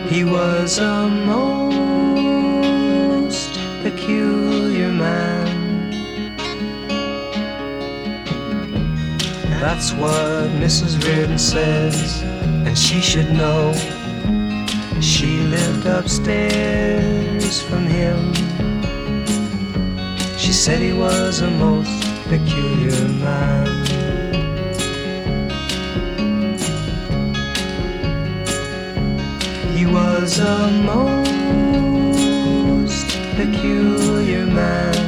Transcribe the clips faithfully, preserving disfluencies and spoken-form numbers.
He was a most peculiar man. That's what Missus Reardon says, and she should know. She lived upstairs from him. She said he was a most peculiar man. He was a most peculiar man.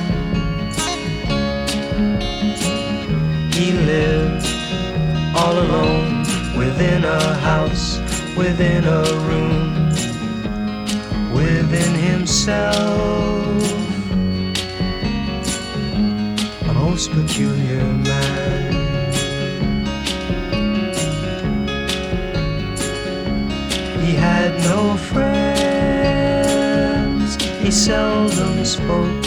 He lived all alone within a house, within a room, within himself. A most peculiar man. He had no friends, he seldom spoke,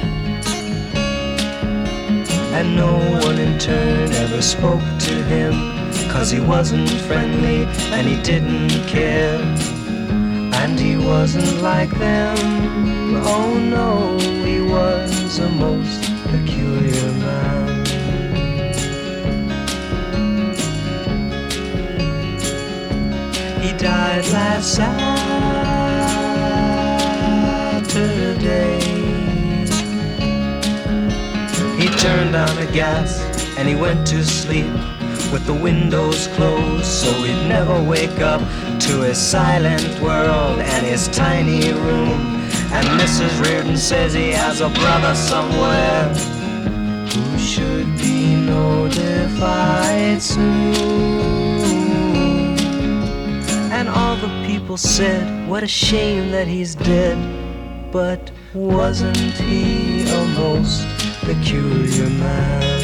and no one in turn ever spoke to him, 'cause he wasn't friendly and he didn't care. And he wasn't like them, oh no, he was a most peculiar man. He died last Saturday. He turned on the gas and he went to sleep with the windows closed, so he'd never wake up to his silent world and his tiny room. And Missus Reardon says he has a brother somewhere who should be notified soon. And all the people said, what a shame that he's dead. But wasn't he a most peculiar man?